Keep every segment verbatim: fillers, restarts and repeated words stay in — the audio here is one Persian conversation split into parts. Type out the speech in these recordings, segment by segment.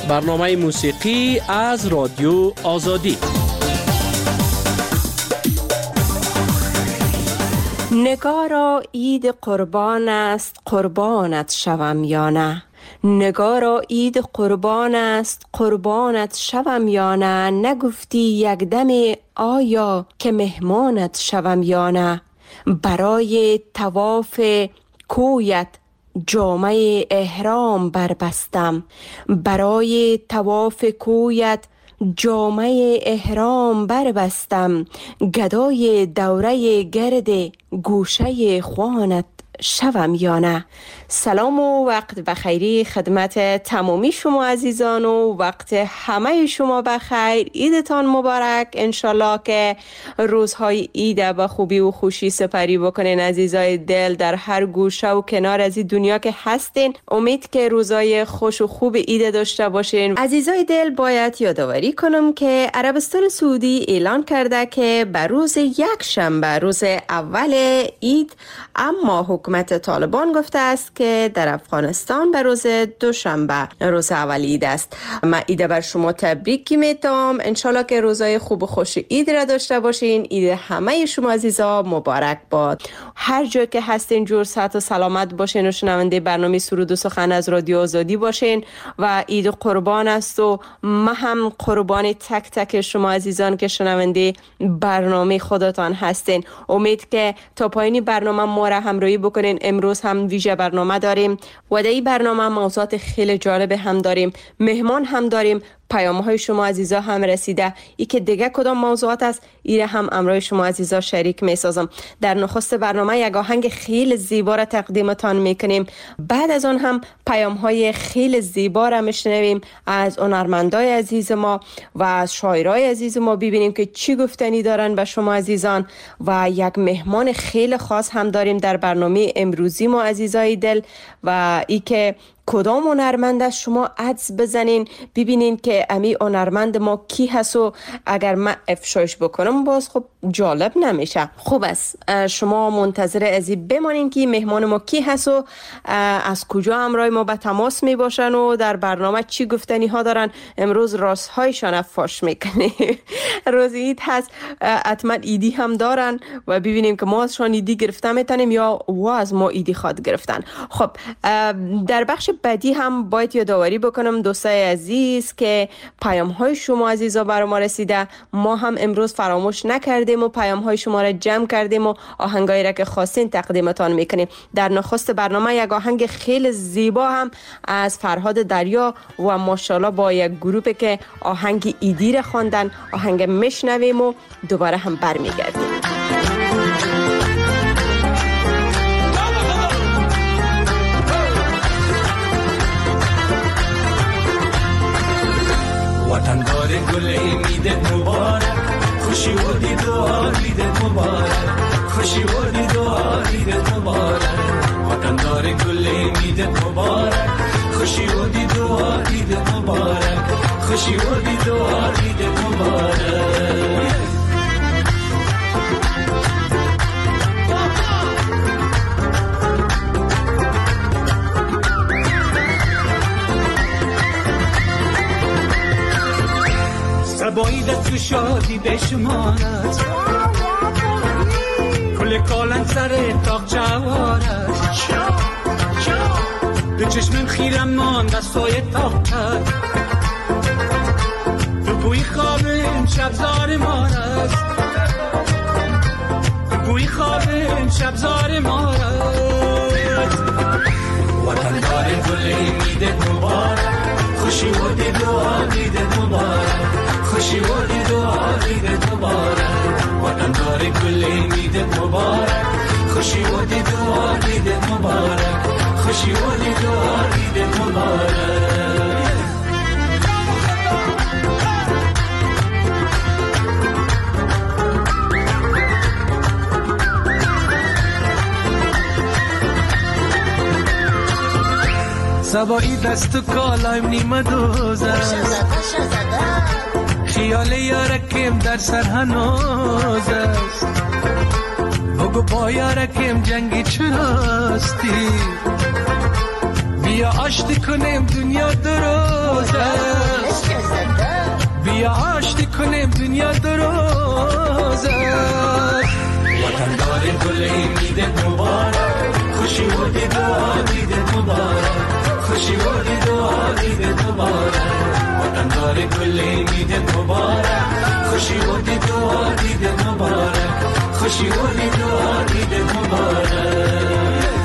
برنامه موسیقی از رادیو آزادی. نگارا عید قربان است، قربانت شوم یا نه. نگارا عید قربان است، قربانت شوم یا نه. نگفتی یک دم آیا که مهمانت شوم یا نه. برای طواف کویت جامه احرام بربستم، برای طواف کویت جامه احرام بربستم. گدای دوره گرد گوشه خوانت شوم یا نه. سلام و وقت بخیری خدمت تمامی شما عزیزان و وقت همه شما بخیر. عیدتان مبارک. انشالله که روزهای عید به خوبی و خوشی سپری بکنین عزیزای دل در هر گوشه و کنار از این دنیا که هستین. امید که روزهای خوش و خوب عید داشته باشین. عزیزای دل باید یادآوری کنم که عربستان سعودی اعلان کرده که به روز یک شنبه روز اول عید، اما حکومت طالبان گفته است که در افغانستان به روز دوشنبه روز اول عید است. من عید بر شما تبریک میتونم. انشالله که روزای خوب و خوش عید را داشته باشین. عید همه شما عزیزا مبارک باد. هر جا که هستین جور صحت و سلامت باشین و شنونده برنامه سرود و سخن از رادیو آزادی باشین و عید قربان است و ما هم قربان تک تک شما عزیزان که شنونده برنامه خودتان هستین. امید که تا پایین برنامه ما را همراهی بکنین. امروز هم ویژه برنامه داریم و در این برنامه موضوعات خیلی جالب هم داریم، مهمان هم داریم، پیام های شما عزیزا هم رسیده. ای که دیگه کدام موضوعات است ایره هم امروز شما عزیزا شریک می سازم. در نخست برنامه یک آهنگ خیلی زیبا را تقدیمتان میکنیم. بعد از آن هم پیام های خیلی زیبا را میشنویم از هنرمندای عزیز ما و از شاعرای عزیز ما، ببینیم که چی گفتنی دارن به شما عزیزان. و یک مهمان خیلی خاص هم داریم در برنامه امروزی ما عزیزای دل و ای که کدام هنرمند است شما عدس بزنین ببینین که امی هنرمند ما کی هست و اگر من افشایش بکنم باز خب جالب نمیشه. خوب است شما منتظر ازی بمانین که مهمان ما کی هست و از کجا همراه ما به تماس می باشن و در برنامه چی گفتنی ها دارن. امروز راست هایشان فاش میکنه. روز عید هست، حتما ایدی هم دارن و ببینیم که ما ازشان ایدی گرفته میتونیم یا و از ما ایدی خواد گرفتن. خب در بخش بعدی هم باید یادآوری بکنم دوستای عزیز که پیام های شما عزیزا برای ما رسیده. ما هم امروز فراموش نکردیم و پیام های شما را جمع کردیم و آهنگایی را که خواستین تقدیمتان میکنیم. در نخست برنامه یک آهنگ خیلی زیبا هم از فرهاد دریا و ماشاءالله با یک گروه که آهنگ ایدی را خواندن آهنگ میشنویم و دوباره هم برمیگردیم. وطندار گل امیدت مبارک، خوشی و دیدار دیدت مبارک، خوشی و دیدار دیدت مبارک. وطندار گل امیدت مبارک، خوشی و دیدار دیدت مبارک، خوشی و دیدار دیدت مبارک. سبایی دست و شادی بشمارد، کل کالن سر تاق جوارد. به چشمم خیرم مان دستای تاق کرد، به بوی خوابم شب زار مارد، به بوی خوابم شب زار مارد. وطن دار گل امیدت مبارک، خوشی و دیدار دیدت مبارک، خوشی و دیدار دیدت مبارک. وطن دار گل امیدت مبارک، خوشی و دیدار دیدت مبارک، خوشی و دیدار دیدت مبارک. سبایی دست و کالایم نیمه دوز است، خیال یارکم در سر هنوز است. بگو با یارکم جنگی چراستی، بیا آشتی کنیم دنیا دروز است بیا آشتی کنیم دنیا دروز است وطن دار گل امید مبارک خوشی و دید و آدید مبارک خوشی و دید و آدید مبارک وطن دار گل امید مبارک خوشی و دید و آدید مبارک خوشی و دید و آدید مبارک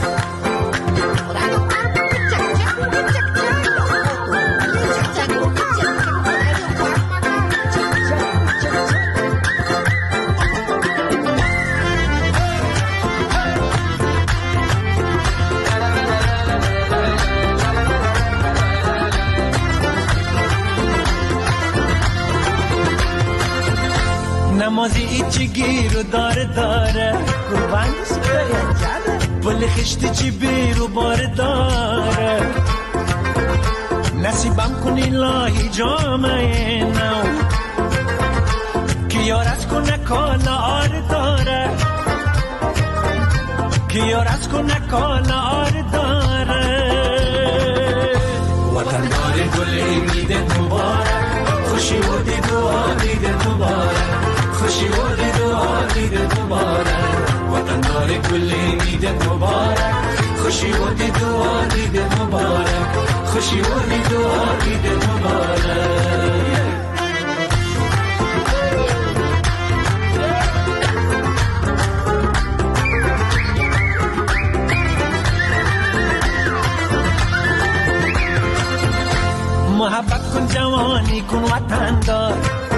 نمازی ایچی گیر و داره داره قربان بله خشتی چی بیر و بار داره نصیبم کنی لاهی جامعه نو که یار از کنه کالا آر داره که یار از کنه کالا آر داره وطن داره گل امید مبارک خوشی و دید و آدید مبارک خوشی و دید و آدید مبارک وطن داره گل امید مبارک خوشی و دید و آدید مبارک خوشی و دید و آدید مبارک محبت کن جوانی کن وطن دار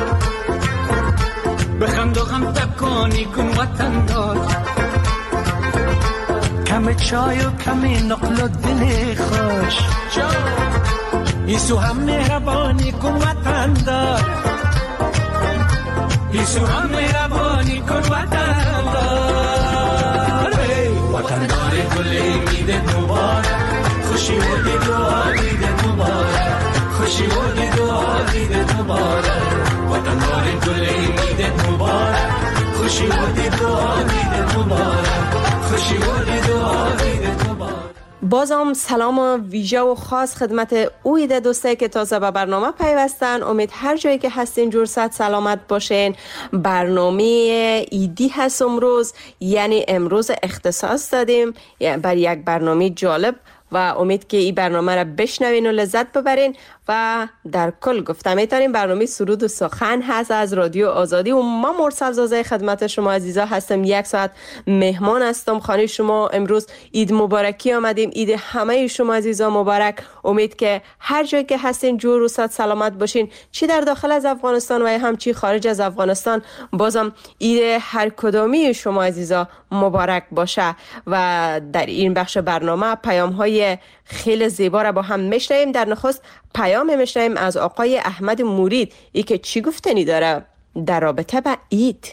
بخند و غم تکانی کن وطن دار کم چای و کم نقل و دل خوش ایسو هم مهربانی کن وطن دار ایسو هم مهربانی کن وطن دار وطن دار گل امید مبارک خوشی و دید و آدید مبارک خوشی و دید و آدید مبارک وطن دار گل امید مبارک خوشی و دید و آدید مبارک خوشی و دید و آدید مبارک. بازم سلام و ویژه و خاص خدمت اوید دوسته که تازه به برنامه پیوستن. امید هر جایی که هستین جور صد سلامت باشین. برنامه ایدی هست امروز، یعنی امروز اختصاص دادیم بر یک برنامه جالب و امید که این برنامه را بشنوین و لذت ببرین. و در کل گفتم میتونیم برنامه سرود و سخن هست از رادیو آزادی و ما مرسل زازه خدمت شما عزیزا هستم. یک ساعت مهمان هستم خانه شما. امروز عید مبارکی آمدیم. عید همه شما عزیزا مبارک. امید که هر جایی که هستین جور و صد سلامت باشین، چی در داخل از افغانستان و هم چی خارج از افغانستان. بازم عید هر کدامی شما عزیزا مبارک باشه. و در این بخش برنامه پیام های خیلی زیبا را با هم میشنویم. در نخست پیام میشنویم از آقای احمد مرید، ای که چی گفتنی داره در رابطه با عید.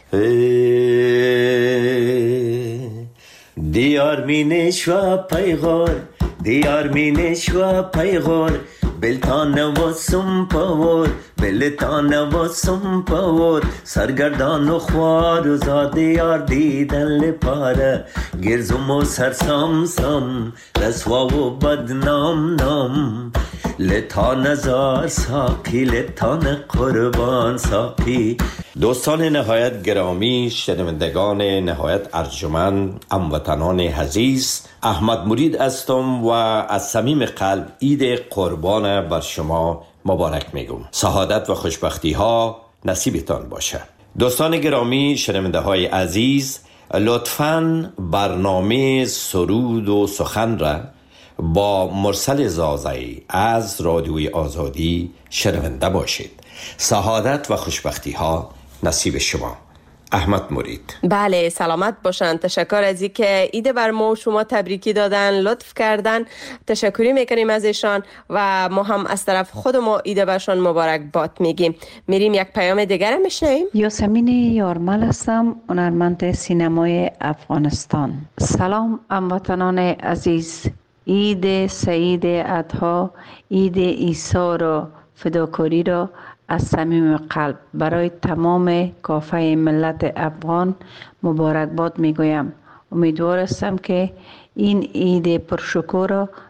دیار مینش و پیغار دیار مینش و پیغار بلتان و سمپاور بلتان و سمپاور سرگردان و خوار و زاده یار دیدن لپاره گرزم و سرسام سام رسوا و بدنام نام لتان هزار ساقی لتان قربان ساقی. دوستان نهایت گرامی، شنوندگان نهایت ارجمند، هموطنان عزیز، احمد مرید هستم و از صمیم قلب عید قربان بر شما مبارک میگم. سعادت و خوشبختی ها نصیبتان باشه. دوستان گرامی، شنونده های عزیز، لطفاً برنامه سرود و سخن را با مرسل زازایی از رادیوی آزادی شنونده باشید. سعادت و خوشبختی ها نصیب شما. احمد مرید. بله، سلامت باشن. تشکر از این که ایده بر ما و شما تبریکی دادن، لطف کردن. تشکری میکنیم از ایشان و ما هم از طرف خود ما ایده برشان مبارک باد میگیم. میریم یک پیام دیگر میشنویم. یاسمین یارمل هستم، هنرمند سینمای افغانستان. سلام هموطنان عزیز. عید سعید اضحی، عید عیسی را فداکاری را از صمیم قلب برای تمام کافه ملت افغان مبارکباد میگویم. امیدوار هستم که این عید پرشکوه را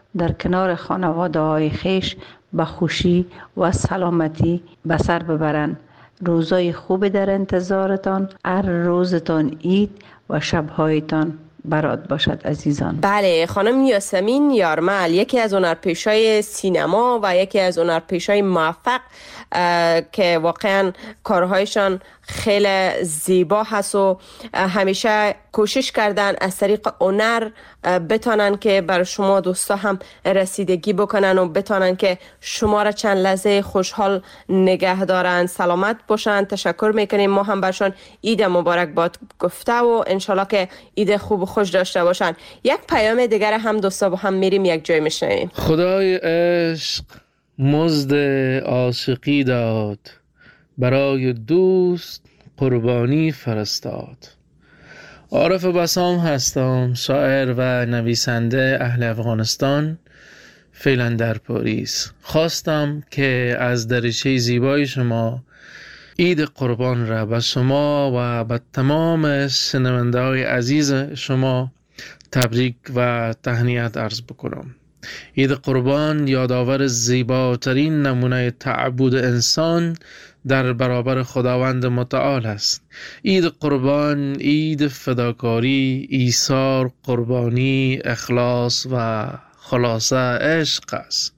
در کنار خانواده های خیش به خوشی و سلامتی به سر ببرند. روزای خوب در انتظارتان. هر روزتان عید و شبهایتان برات باشد عزیزان. بله خانم یاسمین یارمل یکی از هنرپیشای سینما و یکی از هنرپیشای موفق که واقعا کارهایشان خیلی زیبا هست و همیشه کوشش کردن از طریق هنر بتانن که بر شما دوستا هم رسیدگی بکنن و بتانن که شما را چند لحظه خوشحال نگه دارن، سلامت باشن. تشکر میکنیم. ما هم برشان عید مبارک باد گفته و انشالله که عید خوب و خوش داشته باشن. یک پیام دیگر هم دوستا با هم میریم یک جای میشنویم. خدای عشق مزد عاشقی داد، برای دوست قربانی فرستاد. عارف بسام هستم، شاعر و نویسنده اهل افغانستان، فعلا در پاریس. خواستم که از دریچه زیبای شما عید قربان را به شما و به تمام شنونده های عزیز شما تبریک و تهنیت عرض بکنم. عید قربان یادآور زیباترین نمونه تعبد انسان در برابر خداوند متعال است. عید قربان عید فداکاری، ایثار، قربانی، اخلاص و خلاصه عشق است.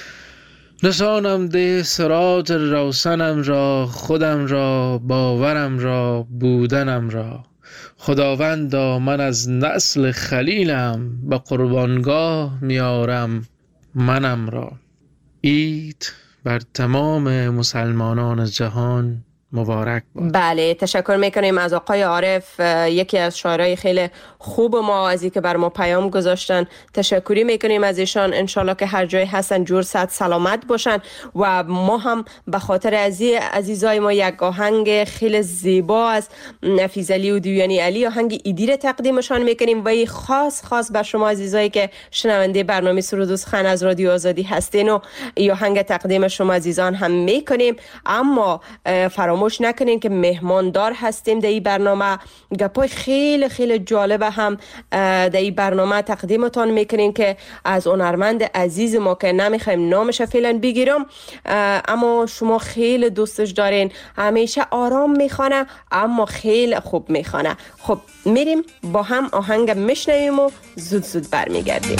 نشانم ده سراج روشنم را، خودم را، باورم را، بودنم را. خداوندا من از نسل خلیلم، به قربانگاه میارم منم را. عید بر تمام مسلمانان جهان مبارک باد. بله تشکر میکنیم از آقای عارف، یکی از شاعرای خیلی خوب ما، از اینکه بر ما پیام گذاشتن. تشکری میکنیم از ایشان. انشالله که هر جای هستن جور صحت سلامت باشن و ما هم به خاطر عزیز عزیزای ما یک آهنگ خیلی زیبا از نفیس علی و دیوانی علی، آهنگ ایدی را تقدیمشان میکنیم و این خاص خاص بر شما عزیزایی که شنونده برنامه سرود و سخن از رادیو آزادی هستین و این آهنگ تقدیم شما عزیزان هم میکنیم. اما فراموش نکنین که مهماندار هستیم در این برنامه. گپای خیلی خیلی جالب هم در این برنامه تقدیمتان میکنین که از هنرمند عزیز ما که نمیخوایم نامش فعلا بگیرم، اما شما خیلی دوستش دارین، همیشه آرام میخوانه اما خیلی خوب میخوانه. خب میریم با هم آهنگ میشنویم و زود زود برمیگردیم.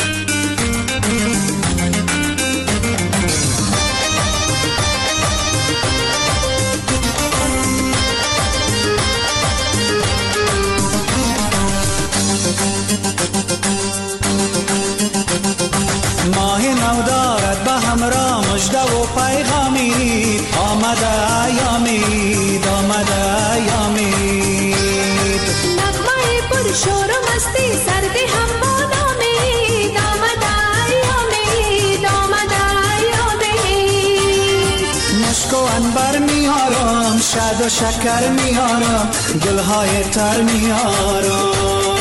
ماه نو دارد به همراه مژده و پیغامی، آمده ایامید، آمده ایامید. نغمه پر شور و مستی سردی هم بانامید، آمده ایامید، آمده ایامید. مشک و عنبر میارم، شد و شکر میارم، گلهای تر میارم.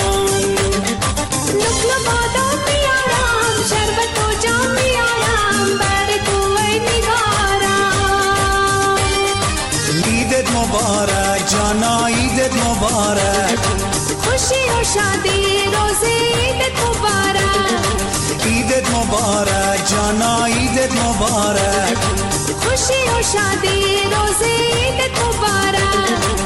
نقل بادام میارم، شربت و جام میارم، بر کوی نگارم. عیدت مبارک جانا، عیدت مبارک، خوشی و شادی روز عیدت مبارک. عیدت مبارک جانا، عیدت مبارک، خوشی و شادی روز عیدت مبارک.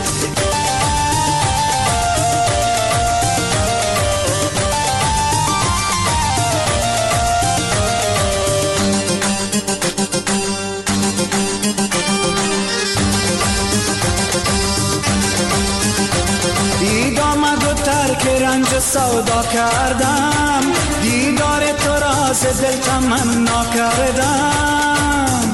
دید آمد و ترک رنج سودا کردم، دیدار تو را ز دل تمنا کردم.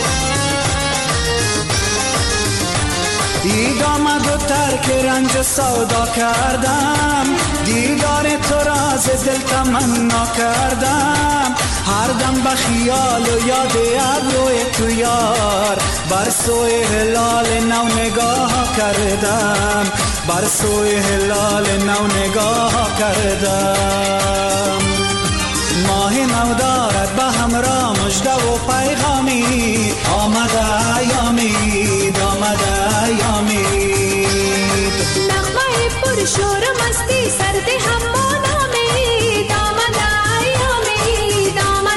دید آمد و ترک رنج سودا کردم، دیدار تو را ز دل تمنا کردم. هر دم به خیال و یاد ابروی تو یار، بر سوی هلال نو نگاه کردم، بر سوی هلال نو نگاه کردم. ماه نو دارد به همراه مژده و پیغامی، آمده ایامید، آمده ایامید. نغمه پر شور و مستی سردی هم بانامید، آمده ایامید، آمده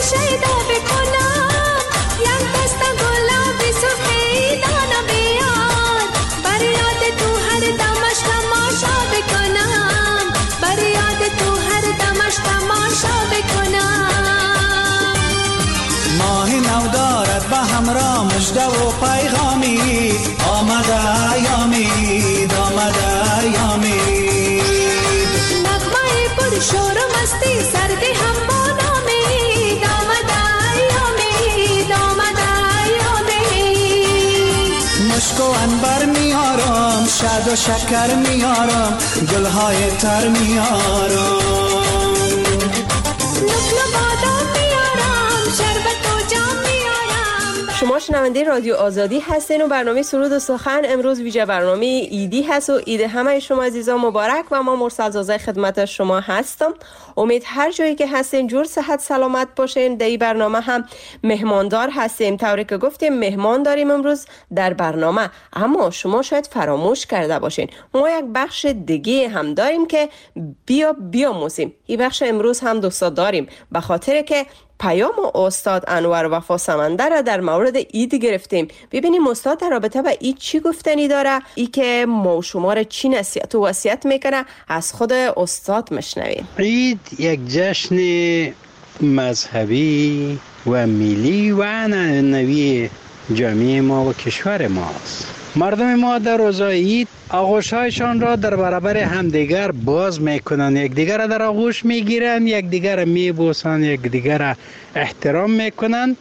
شیدا بکنم یک دست گلابی سرخی دانا بیار بر یاد تو هر دمش تماشا بکنم بر یاد تو هر دمش تماشا بکنم ماه نو دارد به همراه مژده و پیغامی آمده ایامید آمده ایامید نغمه پر شور و مستی سردی هم با نامید آمده ایامید آمده ایامید مشک و عنبر میارم شاد و شکر میارم گلهای تر میارم نقل بادام میارم شربت و جام میارم شما شنونده رادیو آزادی هستین و برنامه سرود و سخن امروز ویژه برنامه ایدی هست و عید همه شما عزیزان مبارک و ما مرسل زازه خدمت شما هستم. امید هر جایی که هستین جور صحت سلامت باشین. در این برنامه هم مهماندار هستیم، طوری که گفتیم مهمان داریم امروز در برنامه، اما شما شاید فراموش کرده باشین ما یک بخش دیگه هم داریم که بیا بیا موسیم. این بخش امروز هم دوستا داریم به خاطر که پیام استاد انور وفا سمندر را در مورد عید گرفتیم. ببینیم استاد در رابطه با عید چی گفتنی داره، ای که ما و شما را چی نصیحت و وصیت میکنه از خود استاد مشنویم. عید یک جشن مذهبی و ملی و عنعنوی جامعه ما و کشور ماست. مردم ما در روزهای عید آغوش‌هایشان را در برابر همدیگر باز میکنند، یکدیگر را در آغوش میگیرند، یکدیگر را میبوسند، یکدیگر را احترام میکنند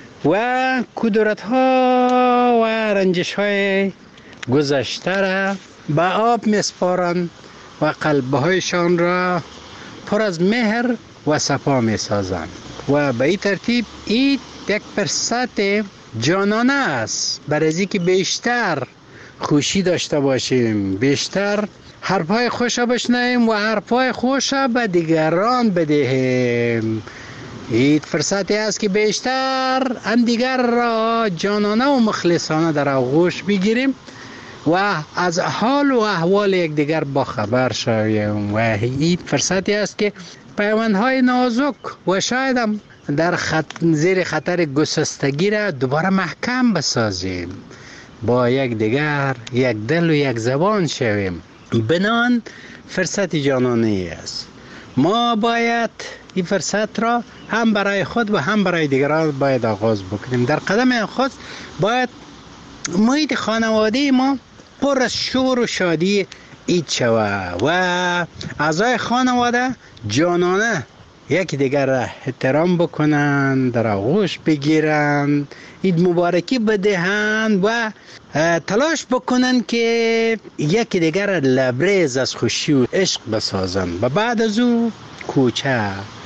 و کدورت‌ها و رنجش‌های گذشته را به آب میسپارند و قلب‌هایشان را پر از مهر و صفا میسازند و به این ترتیب عید یک فرصت جانانه است برای از اینکه بیشتر خوشی داشته باشیم، بیشتر حرفای خوش بشنویم و حرفای خوش به دیگران بدهیم. عید فرصتی است که بیشتر هم دیگر را جانانه و مخلصانه در آغوش بگیریم و از حال و احوال یک دیگر با خبر شویم و عید فرصتی است که پیوندهای نازک و شاید هم در خط... زیر خطر گسستگی را دوباره محکم بسازیم، با یک دیگر یک دل و یک زبان شویم. بنان فرصت جانانه است. ما باید این فرصت را هم برای خود و هم برای دیگران باید آغاز بکنیم. در قدم خود باید محیط خانواده ما پر از شور و شادی عید شود و اعضای خانواده جانانه یکی دیگر را احترام بکنند، در آغوش بگیرند، عید مبارکی بدهند و تلاش بکنند که یکی دیگر را لبریز از خوشی و عشق بسازند و بعد از او کوچه،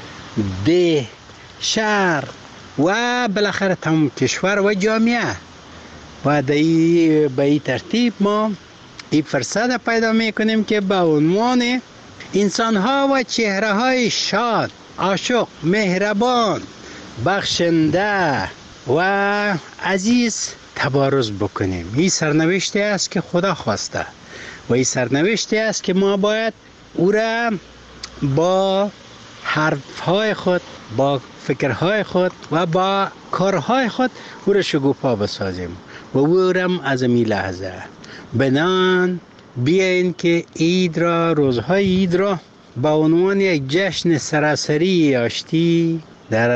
ده، شهر و بالاخره تمام کشور و جامعه و به این ترتیب ما این فرصت پیدا میکنیم که به عنوان انسان ها و چهره های شاد، عاشق، مهربان، بخشنده و عزیز تبارز بکنیم. این سرنوشتی است که خدا خواسته و این سرنوشتی است که ما باید او را با حرفهای خود، با فکرهای خود و با کارهای خود او را شکوفا بسازیم و او را از این لحظه بنان بیاین که عید را، روزهای عید را با عنوان یک جشن سراسری آشتی در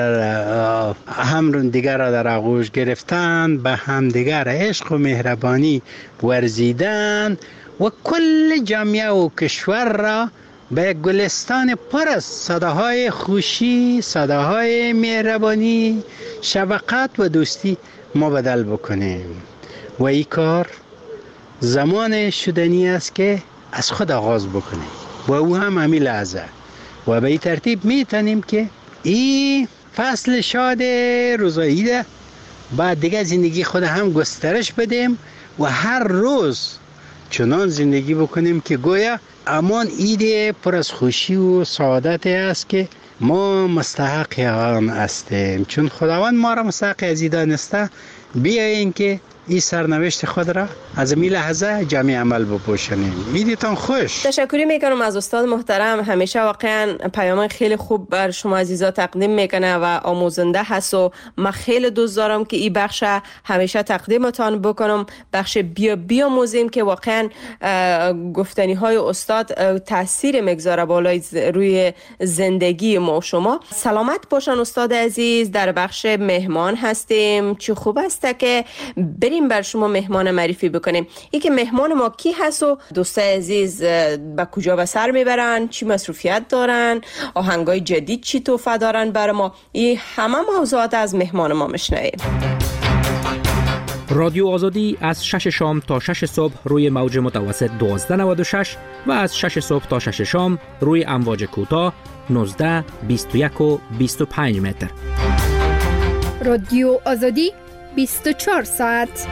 هم دیگر را در آغوش گرفتن، به هم دیگر عشق و مهربانی ورزیدن و کل جامعه و کشور را به گلستان پر از صداهای خوشی، صداهای مهربانی، شفقت و دوستی مبدل بکنیم و این کار زمان شدنی است که از خود آغاز بکنیم و او هم همین لحظه و به این ترتیب میتونیم که این فصل شاد روزای عید بعد دیگه زندگی خود هم گسترش بدیم و هر روز چنان زندگی بکنیم که گویا امان عید پر از خوشی و سعادت است که ما مستحق آن هستیم. چون خداوند ما را مستحق از این دانسته، بیاییم که این سرنوشت خود را از این لحظه جمعی عمل بپوشانیم. ایدتان خوش. تشکری میکنم از استاد محترم. همیشه واقعا پیام خیلی خوب بر شما عزیزا تقدیم میکنه و آموزنده هست و من خیلی دوست دارم که این بخش همیشه تقدیمتان بکنم، بخش بیا بیاموزیم که واقعا گفتنی های استاد تاثیر میگذاره بالای روی زندگی ما و شما. سلامت باشن استاد عزیز. در بخش مهمان هستیم. چه خوب است که بریم بر شما مهمان معرفی بکنیم. ای که مهمان ما کی هست و دوستای عزیز به کجا به سر میبرن، چی مصروفیت دارن، آهنگای جدید چی توفه دارن برای ما، این همه موضوعات از مهمان ما میشنویم. رادیو آزادی از شش شام تا شش صبح روی موج متوسط دوازده نود و شش و از شش صبح تا شش شام روی امواج کوتاه نوزده بیست و یک و بیست و پنج متر. رادیو آزادی بیست و چهار ساعت.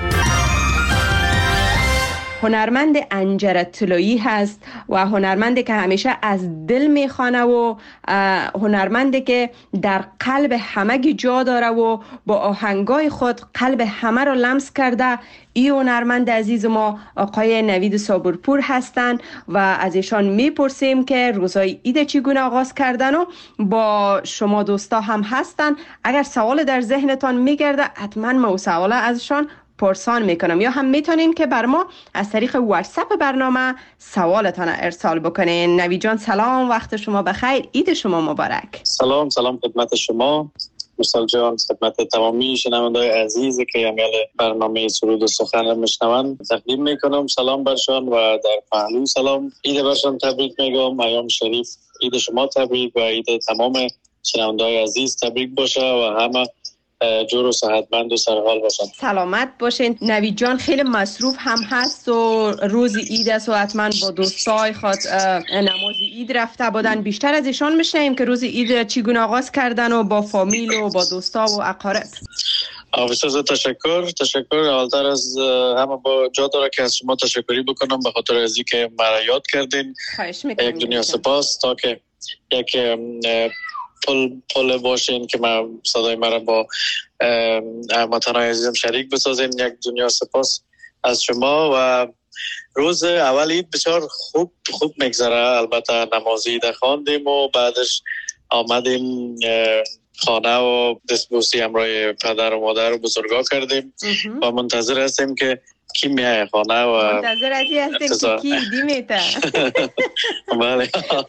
هنرمند انجر طلایی هست و هنرمندی که همیشه از دل میخوانه و هنرمندی که در قلب همگی جا داره و با آهنگای خود قلب همه را لمس کرده. این هنرمند عزیز ما آقای نوید صابرپور هستند و از ایشان میپرسیم که روزای عید چگونه آغاز کردن و با شما دوستا هم هستن. اگر سوال در ذهنتان میگرده حتما ما سوال ازشان پرسان میکنم، یا هم میتونین که بر ما از طریق واتساپ برنامه سوالتان ارسال بکنین. نوید جان سلام، وقت شما بخیر، عید شما مبارک. سلام سلام خدمت شما مرسل جان، خدمت تمامی شنوندگان عزیزی که امیال برنامه سرود و سخن میشنوند تقدیم میکنم سلام برشان و در پهلو سلام عید برشان تبریک میگم. ایام شریف عید شما تبریک و عید تمام شنوندگان عزیز تبریک باشه و همه جور و صحتمند و سرحال باشن. سلامت باشین. نوید جان خیلی مصروف هم هست و روز عید است و حتما با دوستای خود نماز عید رفته بودن. بیشتر از ایشان میشنیم که روز عید چگونه آغاز کردن و با فامیل و با دوستا و اقارب. بسیار تشکر تشکر اولتر از همه با جا داره که از شما تشکری بکنم به خاطر از اینکه مرا یاد کردین. یک دنیا سپاس تا که یک پل پل باشین که من صدای مرا با هموطنان عزیزم شریک بسازین. یک دنیا سپاس از شما و روز اول عید بسیار خوب خوب میگذره. البته نماز عید خواندیم و بعدش آمدیم خانه و دستبوسی همراه پدر و مادر و بزرگا کردیم و منتظر هستیم که کی میای خانه و منتظر ازی هستیم که کی ایدی میته. بله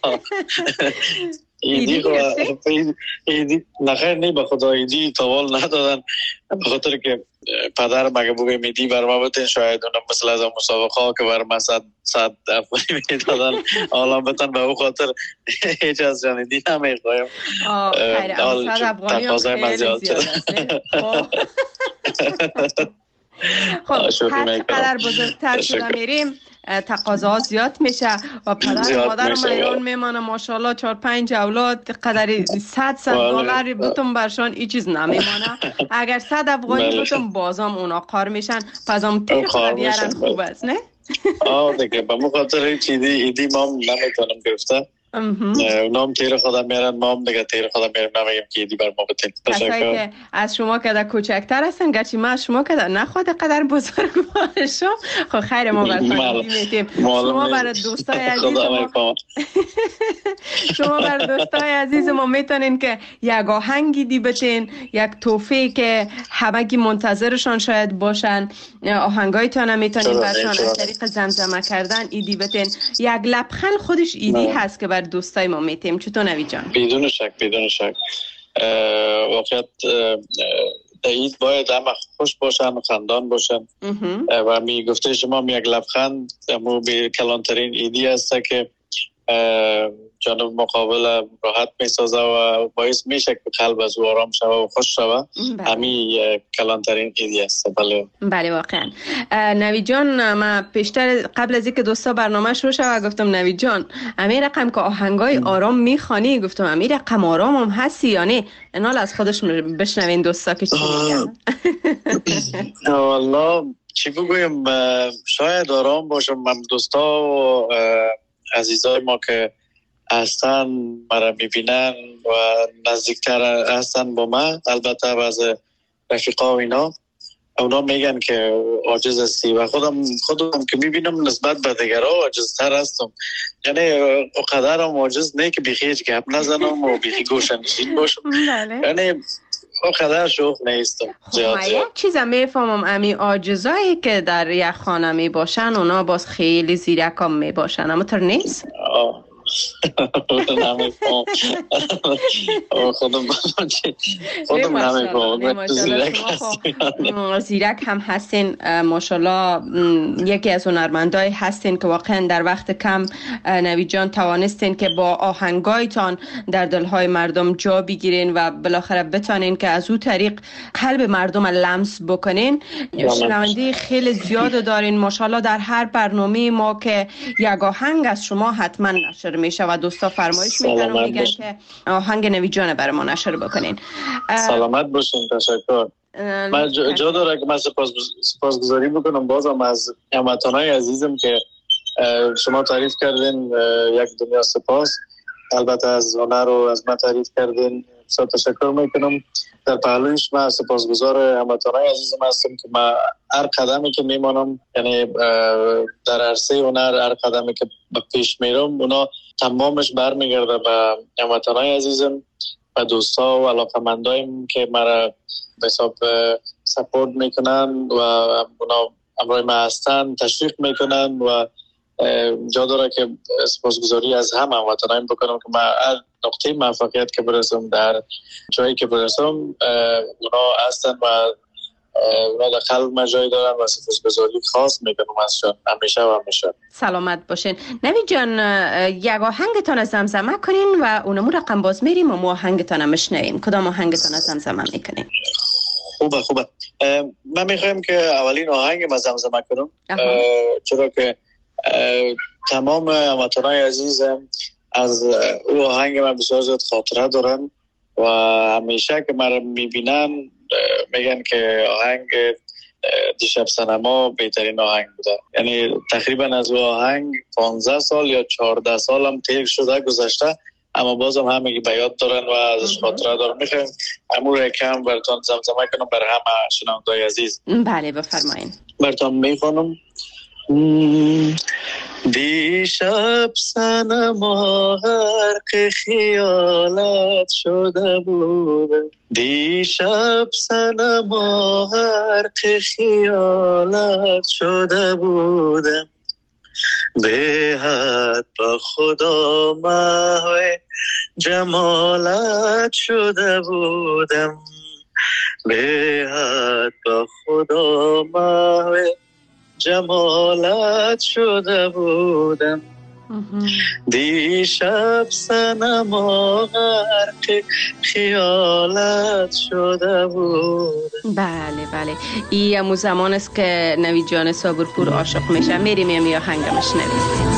ایدی ایدی نخیر نی به خدا ایدی توال ندادن به خاطر که پدر مگه بگه میدی بر ما بتین شاید اونم مثل از مسابقه ها که بر ما صد صد افغانی میدادن حالا بتن به او خاطر هیچ از جانیدی نمیخوایم. خیلی صد افغانی هم خیلی زیاد است. خب هر چقدر بزرگتر شده میریم تقاضا زیاد میشه و پدر و مادر میران میمانه ماشاءالله چهار پنج اولاد قدری صد صد دلار بتون برشان این چیز نمیمانه. اگر صد افغانی بتون بازم اونا کار میشن پس هم تیر خود بیارن خوب است نه؟ آه دیگه به مخاطر هیچ ایدی ایدی ما نمیتونم گرفته نام تیر خودم میرن ما هم دیگه تیر خودم میرم نمیم که ایدی بر ما بتین. کسایی که از شما که در کوچکتر هستن گرچه ما از شما که در نخواد قدر بزرگ باشم خب خیر ما براتون میتیم. شما برای دوستای عزیز ما شما برای دوستای عزیز ما میتونین که یک آهنگی دی بتین، یک توفی که همگی منتظرشان شاید باشن، آهنگایتان هم میتونین برشان از طریق زمزمه کردن ایدی بتین. یک لبخند خودش ایدی هست که بر دوستای ما میتیم. چطور نوید جان؟ بدون شک بدون شک واقعیت عید باید همه خوش باشن خندان باشن و می گفته شما یک لبخند مو به کلانترین ایدی است که جانب مقابل راحت میسازه و باعث میشه که قلب از او آرام شوه و خوش شوه. همین کلانترین ایدی است. بله بله واقعا. نوید جان من پیشتر قبل از اینکه دوستا برنامه شروع شوه گفتم نوید جان امیر رقم که آهنگای آرام میخوانی، گفتم امیر رقم آرام هم هستی یا نه؟ انال از خودش بشنوین دوستا که چی میگن. والله چی بگویم شاید آرام باشم. من دوستا و عزیزای ما که هستن مرا میبینن و نزدیکتر هستن با من، البته بعض رفیقا و اینا اونا میگن که عاجز هستی و خودم خودم که میبینم نسبت به دیگرها عاجزتر هستم. یعنی اقدرم عاجز نه که بیخی هیچ گپ نزنم و بیخی گوشنشین باشم. یعنی اقدر شوخ نیستم. خب من یک چیزم میفهمم، امی عاجزایی که در یک خانه می باشن اونا باز خیلی زیرکام می باشن، اما تر نیست؟ آه نمیفهم خودم خودم نمیفهم زیرک هم هستین ماشاءالله. یکی از هنرمندای هستین که واقعا در وقت کم نوید جان توانستین که با آهنگایتان در دلهای مردم جا بگیرین و بالاخره بتانین که از او طریق قلب مردم لمس بکنین. شنونده خیلی زیاد دارین ماشاءالله. در هر برنامه ما که یک آهنگ از شما حتما نشر میشه و دوستا فرمایش میکنن و میگن که آهنگ نوید جان برای ما نشر بکنین. سلامت باشین. تشکر. من جا داره که من سپاس سپاسگزاری بکنم بازم از هموطنای عزیزم که شما تعریف کردین. یک دنیا سپاس. البته از هنر رو از من تعریف کردین. بسیار تشکر میکنم. در پهلویش من سپاسگزار هموطنای عزیزم هستم که من هر قدمی که میمانم، یعنی در عرصه هنر هر قدمی که پیش میرم اونا تمامش برمیگرده به هموطنای عزیزم و دوستا و علاقمندایم که مرا به حساب سپورت میکنن و اونا همراه من هستن، تشویق میکنن و جا داره که سپاسگزاری از همه هموطنایم بکنم که من هر نقطه موفقیت که برسم، در جایی که برسم اونا هستن و اونا در قلب من جای دارن و سپاسگزاری خاص میکنم ازشان همیشه و همیشه. سلامت باشین. نوید جان یک آهنگتان از زمزمه کنین و اونمو رقم باز میریم و ما آهنگتان هم شنویم. کدام آهنگتان از زمزمه میکنین؟ خوبه خوبه. من میخوایم که اولین آهنگ ما زمزمه کنم چرا که تمام هموطنای عزیزم از او آهنگ من بسیار زیاد خاطره دارن و همیشه که من میبینن میگن که آهنگ دیشب سینما بهترین آهنگ بوده. یعنی تقریبا از او آهنگ پانزده سال یا چهارده سال هم تیر شده گذشته، اما بازم همه به یاد دارن و ازش خاطره دارن. میخوایم امور کم براتون زمزمه کنم برای همه شنوندگان عزیز. بله بفرمایین. براتون میخوانم. دیشب صنما غرق خیالت شده بودم، دیشب صنما غرق خیالت شده بودم، به حد با خدا محو جمالت شده بودم، به حد با خدا محو جمالت شده بودم، دیشب صنما غرق خیالت شده بودم. بله بله، این همون زمان است که نوید جان صابرپور عاشق میشه. میریم یا می آهنگمش نوید.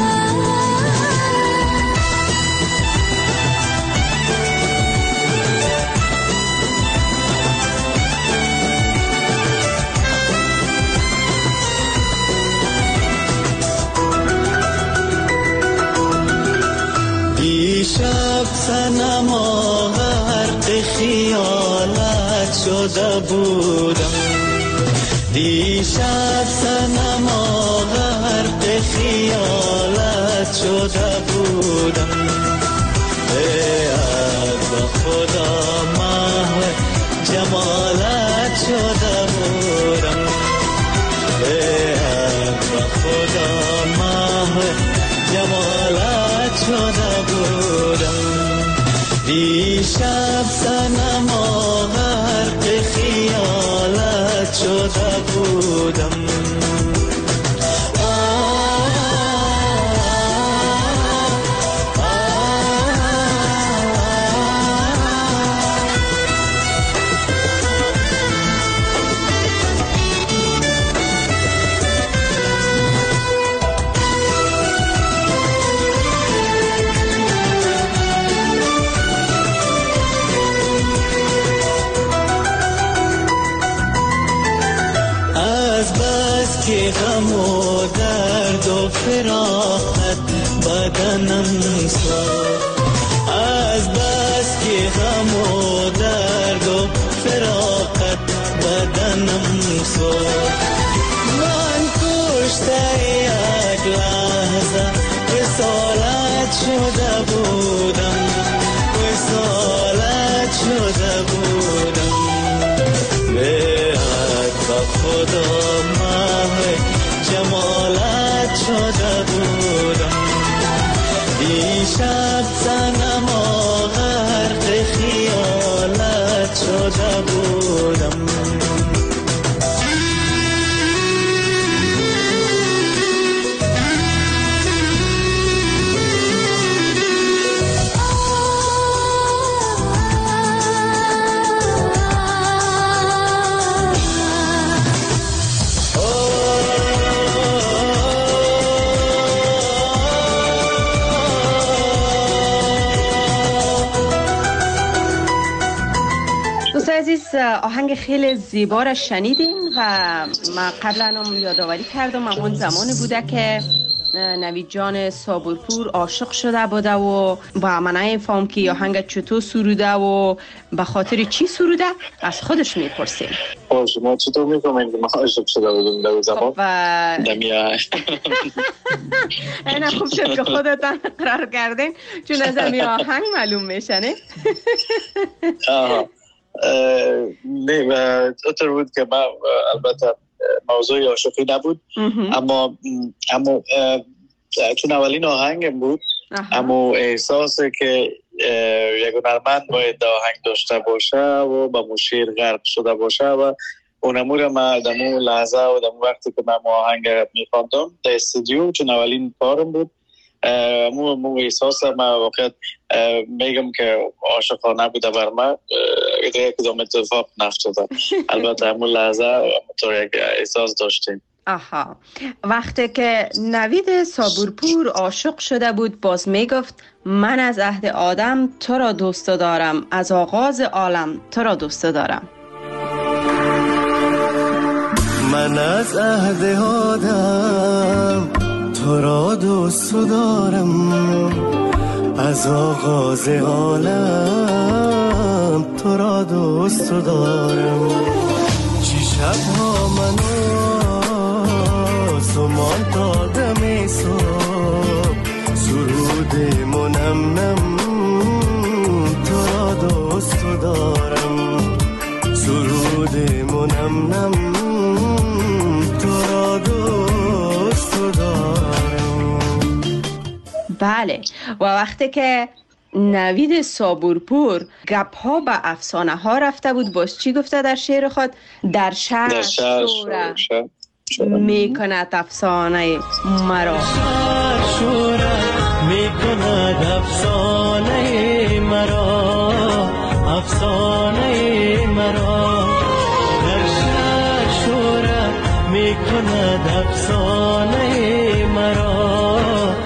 دیشب صنما غرق خیالت شده بودم، دیشب صنما غرق خیالت شده بودم، از با خدا محو جمالت شده بودم، از با خدا محو جمالت شده بودم، دیشب صنما غرق خیالت شده بودم. که غم و درد و فراقت بدنم ساخت، از بس که غم و درد و فراقت بدنم رخسار من کشته یک لحظه وصالت شده بودم وصالت شده بودم بیاد با خدا ماه جمالت شده بودم دیشب سنم غرق خیالت شده بودم عزیز، آهنگ خیلی زیبا را شنیدیم و ما قبلا هم یادآوری کردم اون زمان بوده که نوید جان صابرپور عاشق شده بوده و با من نمیفهم که آهنگ چطور سروده و به خاطر چی سروده از خودش میپرسیم. خب شما چطور میفهمین که ما عاشق شده بودیم در زمان؟ دمیا اینا خوب شد که خودتان قرار کردین چون از این آهنگ معلوم میشه نه؟ آها نه و اطور بود که ما البته موضوع عاشقی نبود اما اما چون اولین آهنگم بود اما احساسه که یک هنرمند باید آهنگ داشته باشه و با موشیر غرق شده باشه و اونمور ما دمو لحظه و دمو وقتی که من آهنگ میخواندم در استودیو چون اولین کارم بود مو مو احساس ما واقعا میگم که عاشقانه بوده بر من یک کدام اتفاق نفتاده البته همون لحظه تو یک احساس داشتیم. آها وقتی که نوید صابرپور عاشق شده بود باز میگفت من از عهد آدم تو را دوست دارم از آغاز عالم تو را دوست دارم. من از عهد آدم تو را دوست دارم از آغاز عالم تو را دوست دارم چی شبها منو سمان تا دم صبح سرود منم نم تو را دوست دارم سرود منم نم تو را دوست دارم. بله و وقتی که نوید صابرپور گپ ها به افسانه ها رفته بود باز چی گفته در شعر خود؟ در شهر شوره میکند افسانه مرا شهر شوره میکند افسانه مرا افسانه مرا در شهر شوره میکند افسانه مرا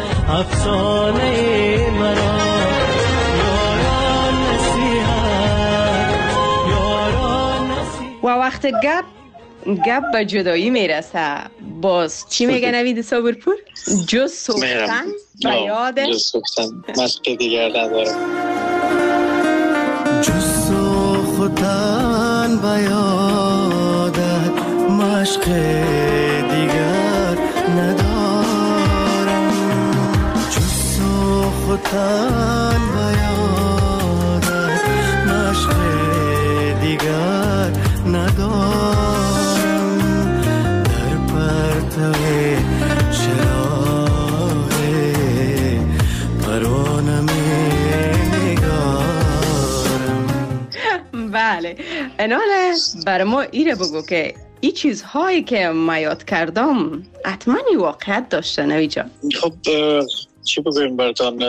افسانه مرا یاران نصیحت یاران نصیحت. و وقت گپ گپ به جدایی میرسه باز چی میگه نوید صابرپور؟ جز سوختن به یاده جز سوختن مشق دیگر ندارم جز سوختن به یادت مشق دیگر ندارم جز سوختن به یادت مشق دیگر ندارم در پرتو چراغ پرانم نگارم. بله اناله بر ما ایره بگو که این چیزهایی که ما یاد کردم حتما این واقعیت داشته نوید جان. خب چی بگویم براتون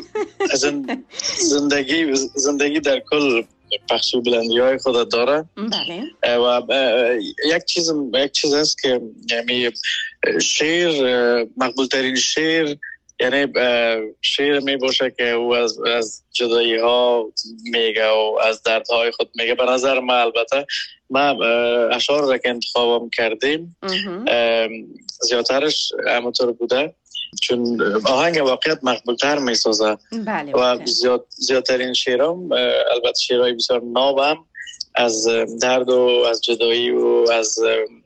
زندگی زندگی در کل پخش و بلندی های خود داره. بله. و یک چیز یک چیز است که یعنی شعر مقبول ترین شعر یعنی شعر می باشه که او از از جدایی ها میگه و از دردهای خود میگه. به نظر من البته ما اشعار را که انتخابم کردیم زیادترش همونطور بوده چون آهنگ واقعیت مقبول تر می سازه. بله و زیاد زیادترین شعرام البته شعرهای بسیار نابم از درد و از جدایی و از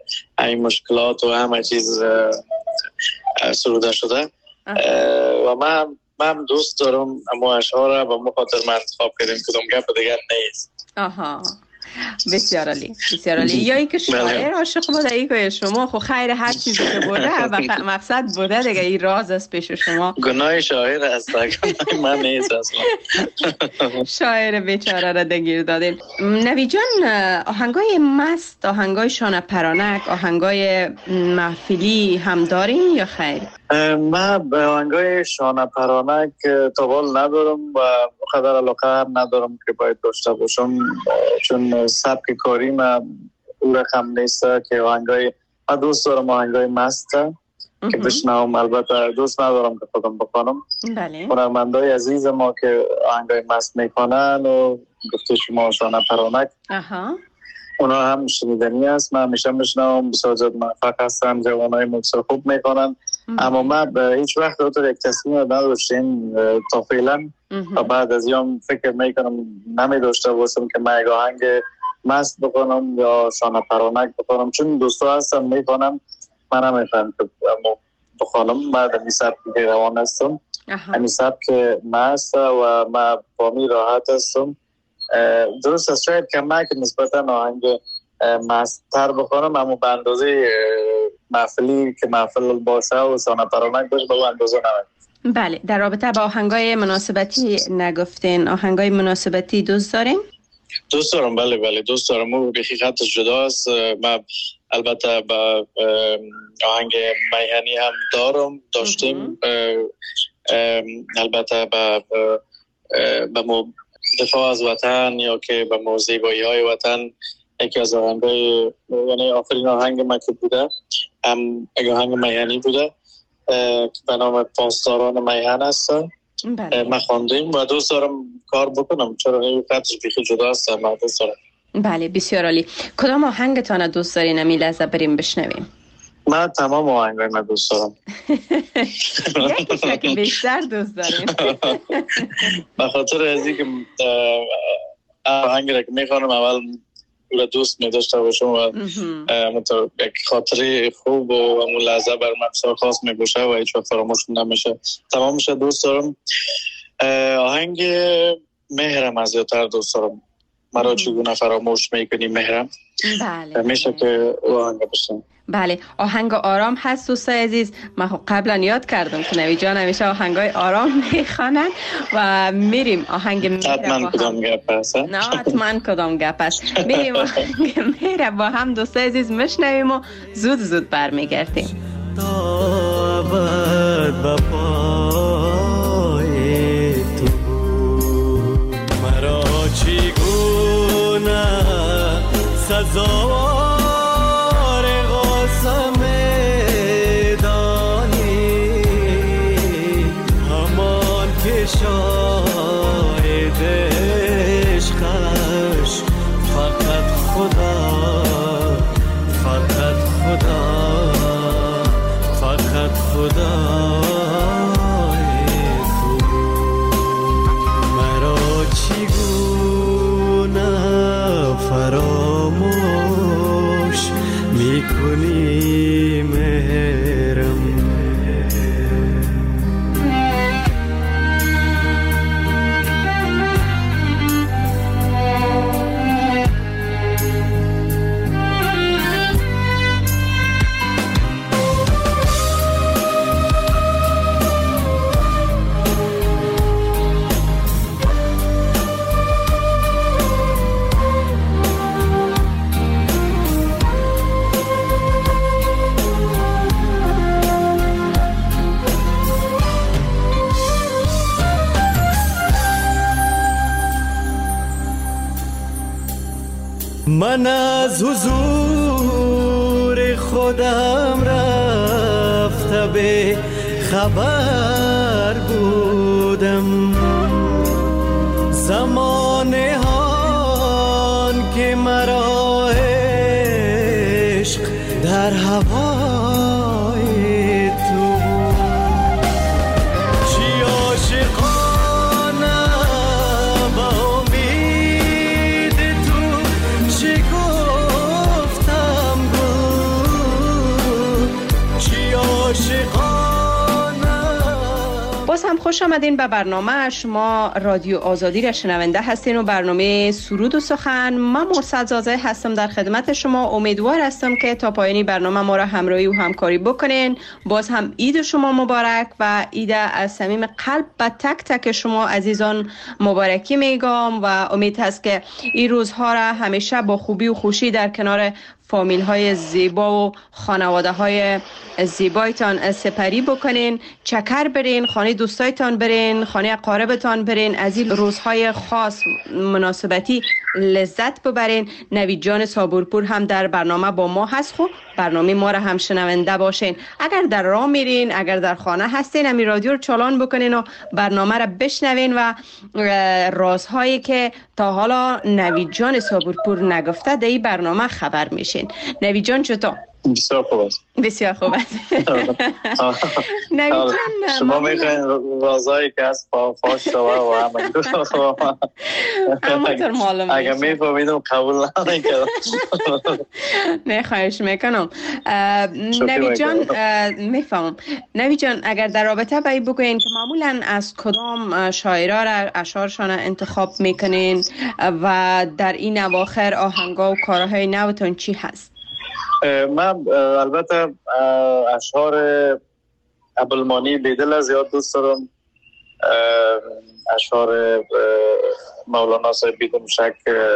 این مشکلات و همه چیز سروده شده. و من من دوست دارم اما اشعار و مخاطر من انتخاب کردیم کدوم گپ دیگر نیست. آها بسیار عالی بسیار عالی. یا اینکه شاعر عاشق بوده ای که شما خو خیر هر چیزی که بوده و مقصد بوده دیگه این راز است پیش شما. گناه شاعر است گناه من نیست اصلا. شاعر بیچاره را دگیر دادین. نوی جان آهنگای مست، آهنگای شانه پرانک، آهنگای محفلی هم دارین یا خیر؟ من به آهنگای شانه پرانک توال ندارم و قدر علاقه هم ندارم که باید داشته باشم، چون سبک کاری من او رقم نیست که آهنگای من دوست دارم آهنگای مست که بشنوم. البته دوست ندارم که خودم بخونم. بله. هنرمندای عزیز ما که آهنگای مست میکنن و گفته شما شانه پرانک اها اونا هم شنیدنی است. من همیشه میشنوم، بسیار زیاد موفق هستن، جوانای مبصر خوب میکنن. اما من به هیچ وقت اوتر یک تصمیم نداشتیم تا فعلا و بعد از یام فکر میکنم نمی داشته باشم که من یک آهنگ مست بکنم یا شانه پرانک بکنم، چون دوستا هستم میکنم من نمیفهم که بخونم. بعد همی سبک که روان هستم، همی سبک مست و من بامی راحت هستم. درست است شاید کمک نسبتا آهنگ مستر بخونم، اما به اندازه محفلی که محفل باشه و شانه پرانک باشه به اندازه نمید. بله. در رابطه با آهنگای مناسبتی نگفتین، آهنگای مناسبتی دوست دارین؟ دوست دارم، بله بله دوست دارم. او بخی خطش جدا است. من البته با آهنگ میهنی هم دارم داشتیم. البته با با دفاع از وطن یا که به موزیبایی های وطن یکی از آهنگای یعنی آخرین آهنگ من که بوده هم یک آهنگ میهنی بوده که به نام پاسداران میهن است. من خواندیم و دوست دارم کار بکنم، چرا این خطش بیخی جدا است. من دوست دارم. بله بسیار عالی. کدام آهنگتان دوست دارین امی لحظه بریم بشنویم؟ من تمام آهنگای من دوست دارم. یکیش که بیشتر دوست داریم. به خاطر از اینکه آهنگی را که میخوانم اول او دوست میداشته باشم و مثلا یک خاطری خوب و همون لحظه بر من بسیار خاص میباشه و هیچ وقت فراموش نمیشه. تمامش دوست دارم. آهنگ مهرم از زیادتر دوست دارم. مرا چگونه فراموش میکنی مهرم. بله. میشه که او آهنگ بشنم. بله. آهنگ آرام هست دوستای عزیز. من قبلا یاد کردم که نوی جان همیشه آهنگای آرام میخوانن و میریم آهنگ مهر حتما کدام گپ هست؟ نه حتما کدام گپ هست. میریم آهنگ مهر با هم دوستای عزیز میشنویم و زود زود برمیگردیم. تا ابد با پای تو مرا چگونه سزا شاید عشقش فقط خدا فقط خدا فقط خدا تو مرا چگونه فراموش میکنی مهرم. من از حضور خودم رفته به خبر بودم، زمانه هان که مرا عشق در هوای تو چی عاشقانه با امید تو چی گفتم گل باز هم خوش آمدین به برنامه. شما رادیو آزادی را شنونده هستین و برنامه سرود و سخن. من مرسد زازه هستم در خدمت شما. امیدوار هستم که تا پایانی برنامه ما را همراهی و همکاری بکنین. باز هم عید شما مبارک و عید از صمیم قلب به تک تک شما عزیزان مبارکی میگم و امید هست که این روزها را همیشه با خوبی و خوشی در کنار فامیل های زیبا و خانواده های زیبایتان سپری بکنین. چکر برین، خانه دوستایتان برین، خانه اقاربتان برین، از این روزهای خاص مناسبتی لذت ببرین. نوید جان صابورپور هم در برنامه با ما هست. خب برنامه ما را هم شنونده باشین. اگر در راه میرین، اگر در خانه هستین، امی رادیو رو چالان بکنین و برنامه را بشنوین و رازهایی که تا حالا نوید جان صابورپور نگفته در این برنامه خبر میشین. نوید جان چطور؟ بسیار خوب است. بسیار خوب است. نوید جان شما میخواین رازایی که از فاش شوه و همه همونطور معلوم اگر میفهمیدم قبول نمیکردم. نه خواهش میکنم. نوید جان میفهمم. نوید جان اگر در رابطه با این بگوین که معمولا از کدام شاعرها را اشعارشان انتخاب میکنین و در این اواخر آهنگا و کارهای نوتون چی هست؟ من البته اشعار ابوالمانی بیدل زیاد دوست دارم. اشعار مولانا صاحب بدون شک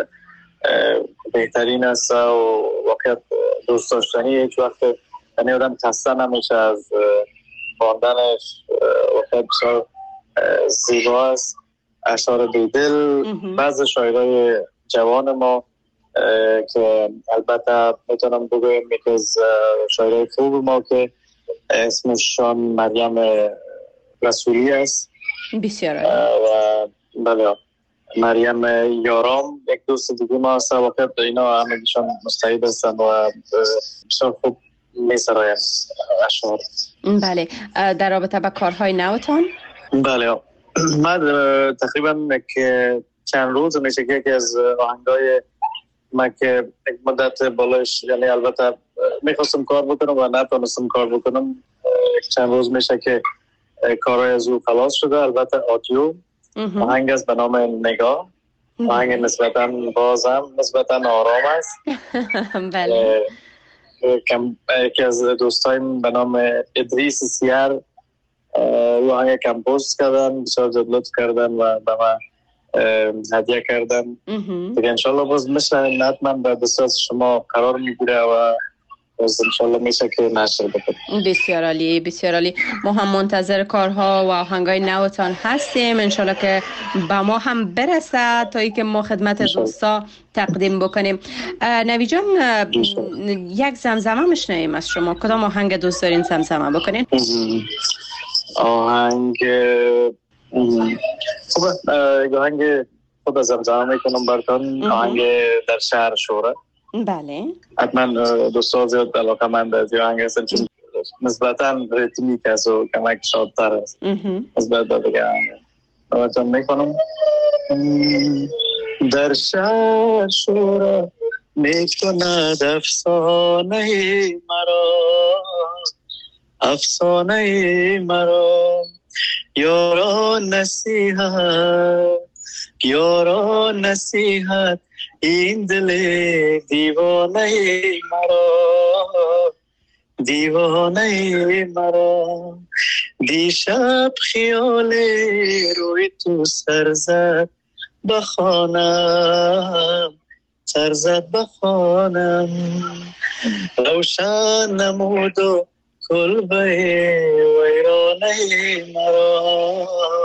بهترین است و واقعا دوست داشتنی. هیچ وقت یعنی آدم خسته نمیشه از خواندنش. واقعا بسیار زیبا است اشعار بیدل. بعض شاعرای جوان ما که البته میتونم بگویم یکی از شاعرای خوب ما که اسمشان مریم رسولی است. بسیار و بله مریم یارام یک دوست دیگه ما هست. واقعا اینا همگیشان مستعد هستن و بسیار خوب میسرایم اشعار. بله در رابطه با کارهای نوتان؟ بله من تقریبا که چند روز میشه که یکی از آهنگای من که یک مدت بالایش یعنی البته میخواستم کار بکنم و نتونستم کار بکنم. چند روز میشه که کارهای از او خلاص شده. البته آدیو آهنگ است به نام نگاه. آهنگ نسبتا بازم نسبتا آرام است. بله یکی از دوستایم به نام ادریس سیار او آهنگ کمپوز کردن، بسیار زیاد لطف کردن و به من هدیه کردن. دیگه انشالله باز مثل حتما به دسترس شما قرار میگیره و باز انشالله میشه که نشر بکنه. بسیار عالی بسیار عالی. ما هم منتظر کارها و آهنگای نوتان هستیم. انشالله که به ما هم برسه تا ای که ما خدمت دوستا تقدیم بکنیم. نوید جان یک زمزمه میشنویم از شما. کدام آهنگ دوست دارین زمزمه بکنین؟ آهنگ خوبه. آهنگ خود زمزمه میکنم براتون. آهنگ در شهر شوره. بله حتما دوستا زیاد علاقه مند از این آهنگ هستن چون نسبتا ریتمیک است و کمک شادتر است نسبت به دیگه آهنگ. براتون میکنم. در شهر شوره میکند افسانه مرا، افسانه مرا، یاران نصیحت، یاران نصیحت، این دل دیوانه مرا، دیوانه مرا. دیشب خیال روی تو سر زد بخوانم، سر زد بخوانم، روشن نمود و کلبه ویرانه مرا،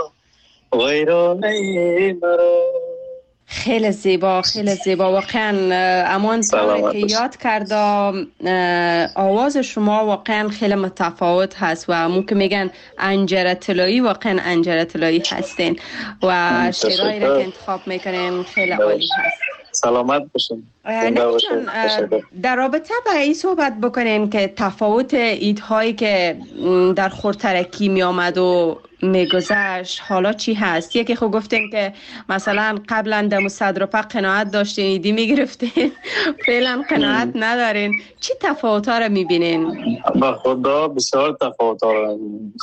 ویرانه مرا. خیلی زیبا خیلی زیبا واقعا. امان طوری که یاد کرده آواز شما واقعا خیلی متفاوت هست و ممکن میگن انجره طلایی، واقعا انجره طلایی هستین و شعرهایی را که انتخاب میکنین خیلی عالی هست. سلامت باشین. نبی جان، در رابطه با این صحبت بکنین که تفاوت عیدهایی که در خردترکی می آمد و می گذشت حالا چی هست؟ یکی خود گفتین که مثلا قبلا دم صد روپه قناعت داشتین ایدی می گرفتین، فعلا قناعت ندارین. چی تفاوت ها رو می بینین؟ با خدا بسیار تفاوت ها رو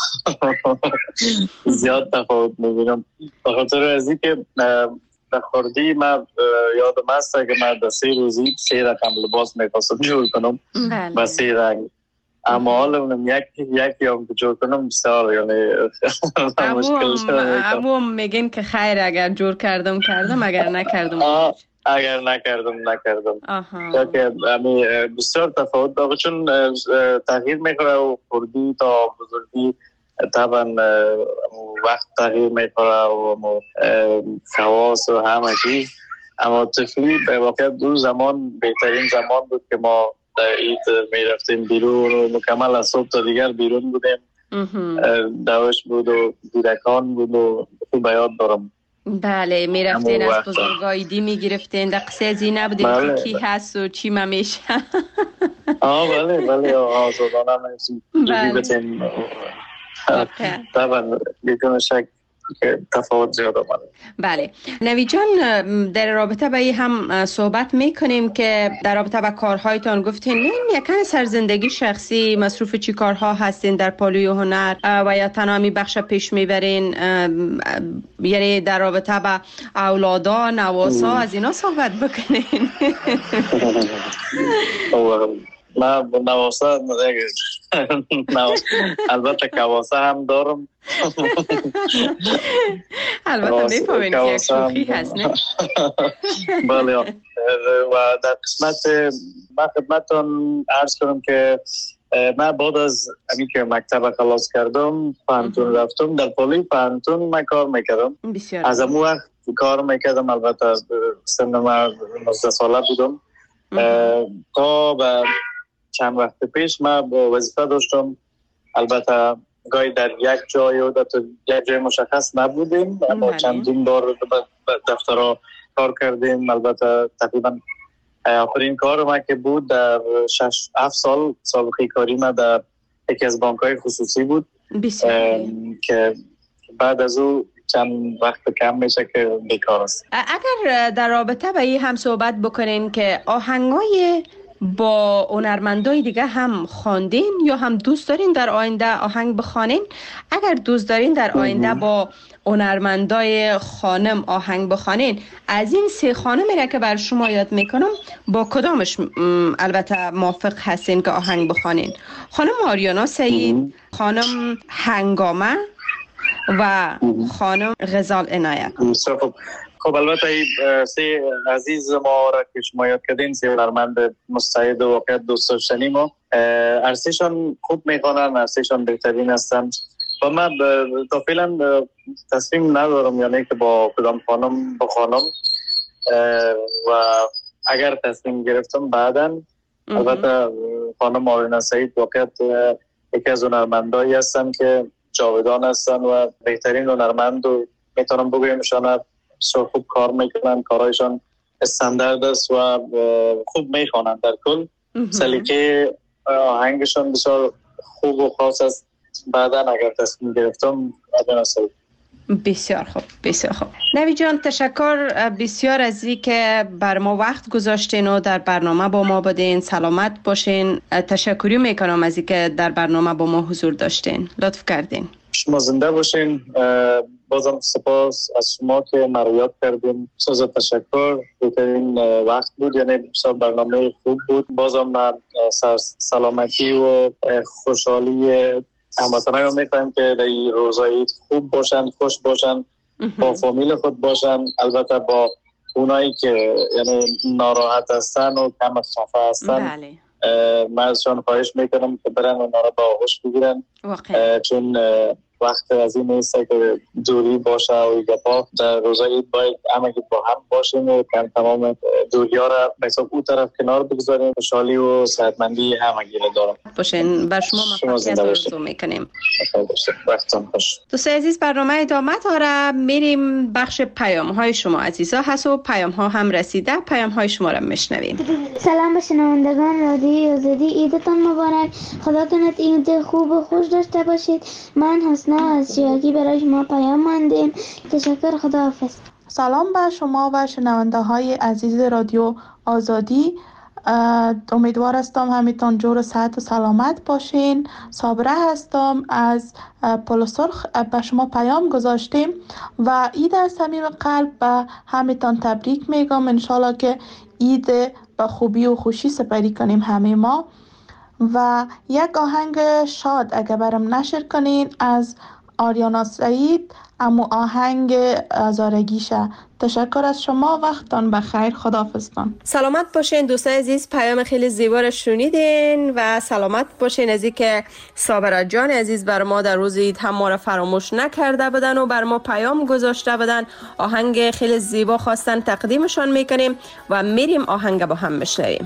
زیاد تفاوت می بینم. به خاطر از این که در خردی من یادم است که من در سه روزی سه رقم لباس میخواستم جور کنم با سه رنگ، اما حالا یک یکی هم جور کنم بسیار یعنی مشکل شده. امو میگین که خیر اگر جور کردم کردم، اگر نکردم اگر نکردم نکردم که امی بسیار تفاوت داره، چون تغییر میکنه و خردی تا بزرگی طبعا وقت تغییر میکنه و خواص و همه چیز. اما طفلی به واقع دو زمان بهترین زمان بود که ما در عید میرفتیم بیرون و مکمل از صبح تا دیگر بیرون بودیم. دوش بود و دیرکان بود و خوب یاد دارم. بله میرفتین از بزرگای دی میگرفتین، در قصه ازی نبودیم بله. که کی هست و چی ممیشه. آه بله بله آزادانه میرفتیم. طبعا بدون شک که تفاوت زیاد آمده. بله نوید جان، در رابطه با این هم صحبت میکنیم که در رابطه با کارهایتان گفتین یکن سرزندگی شخصی مصروف چی کارها هستین در پالوی هنر و یا تنامی بخش پیش میبرین، یعنی در رابطه با اولادا نواسا از اینا صحبت بکنین. ما نواسا البته کواسه هم دارم. البته میفهمین که یک شوخی هست نه؟ بله و در قسمت من خدمتتون عرض کنم که من بعد از امی که مکتب خلاص کردم پانتون رفتم، در پالی پانتون من کار میکردم. از امو وقت کار میکردم، البته سن من نوزده ساله بودم تا به چند وقت پیش من وظیفه داشتم. البته گاهی در یک جای و در یک جای مشخص نبودیم، اما چندین بار دفترها کار کردیم. البته تقریبا آخرین کار من که بود در شش هفت سال سابقه کاری من در یکی از بانک‌های خصوصی بود که بعد از او چند وقت کم میشه که بیکار است. اگر در رابطه با این هم صحبت بکنین که آهنگای با هنرمندای دیگه هم خواندین یا هم دوست دارین در آینده آهنگ بخوانین؟ اگر دوست دارین در آینده با هنرمندای خانم آهنگ بخوانین، از این سه خانمی را که بر شما یاد میکنم با کدامش البته موافق هستین که آهنگ بخوانین؟ خانم آریانا سعید، خانم هنگامه و خانم غزال عنایت. خب البته سه عزیز ما را که شما یاد کردین، سه هنرمند مستعد و واقعا دوست داشتنی ما، ارسیشان خوب میخوانن، ارسیشان بهترین هستن و من تا فعلا تصمیم ندارم یعنی که با کدام خانم بخوانم و اگر تصمیم گرفتم بعداً البته خانم آریانا سعید واقعا یکی از هنرمندایی هستن که جاودان هستن و بهترین هنرمند و میتونم بگویمشان بسیار خوب کار میکنن، کارهایشان استاندارد است و خوب میخوانند. در کل سلیقه آهنگشان بسیار خوب و خاص است. بعدا اگر تصمیم گرفتم آریانا سعید. بسیار خوب بسیار خوب. نوید جان تشکر بسیار از این که بر ما وقت گذاشتین و در برنامه با ما بودین. سلامت باشین. تشکری میکنم از این که در برنامه با ما حضور داشتین. لطف کردین. شما زنده باشین. بازم سپاس از شما که مرا یاد کردین. بسیار تشکر. بهترین وقت بود، یعنی بسیار برنامه خوب بود. بازم من سلامتی و خوشحالی هموطنان رو می‌خوایم که در این روزهای خوب باشن، خوش باشن، با فامیل خود باشن. البته با اونایی که یعنی ناراحت هستن و کم خفه هستن، بله. من ازشان خواهش میکنم که برن اونا رو با آغوش بگیرن، چون وقت از این نیست که دوری باشه و گپا. در روزای عید باید همگی با هم باشیم و تمام دوری ها را به حساب اون طرف کنار بگذاریم. خوشحالی و صحتمندی همگی را دارم باشین. بر شما موفقیت آرزو میکنیم. وقتتون خوش. دوستان عزیز، برنامه ادامه داره. میریم بخش پیام های شما عزیزا هست و پیام ها هم رسیده. پیام های شما را میشنویم. سلام به شنوندگان رادیوی آزادی، عیدتان مبارک. خدا کند عید خوب و خوش داشته باشید. من حسنا از شیراگی برای شما پیام ماندیم. تشکر، خداحافظ. سلام به شما و شنونده های عزیز رادیو آزادی. امیدوار هستم همیتان جور و صحت و سلامت باشین. صابره هستم از پل سرخ. به شما پیام گذاشتیم و عید از صمیم قلب به همیتان تبریک میگم. انشالله که عید به خوبی و خوشی سپری کنیم همه ما. و یک آهنگ شاد اگه برام نشر کنین از آریانا سعید، امو آهنگ زارگیشه. تشکر از شما، وقتان بخیر، خداحافظتان. سلامت باشین دوستان عزیز. پیام خیلی زیبا را شنیدین و سلامت باشین از اینکه صابره جان عزیز بر ما در روز عید هم ما را فراموش نکرده بدن و بر ما پیام گذاشته بدن. آهنگ خیلی زیبا خواستن تقدیمشان میکنیم و میریم آهنگ با هم میشنویم.